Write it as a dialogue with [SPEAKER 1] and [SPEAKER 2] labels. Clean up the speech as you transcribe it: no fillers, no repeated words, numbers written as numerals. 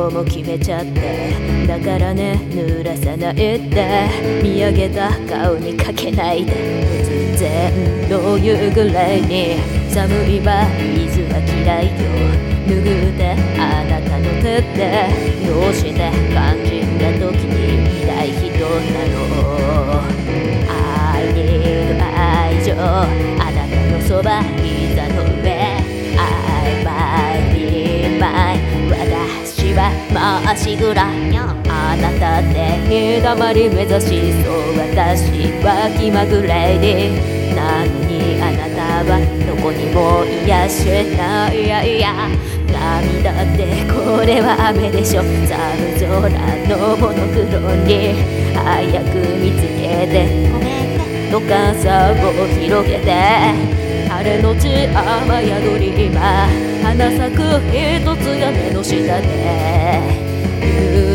[SPEAKER 1] 今日も決めちゃって、だからね濡らさないで、見上げた顔にかけないで、突然どういうぐらいに寒いわ、水は嫌いよ、拭ってあなたの手で、どうして肝心な時にいない人なの。I need 愛情、あなたのそば膝の上、I might be mine、 私はまっしぐら、あなたって日だまり目指しそう、私は気まぐれに、なのにあなたはどこにもいやしない、いやいや涙ってこれは雨でしょ、寒空のモノクロに早く見つけて、ごめんねと傘を広げて、晴れのち雨宿り、今花咲く一つが目の下で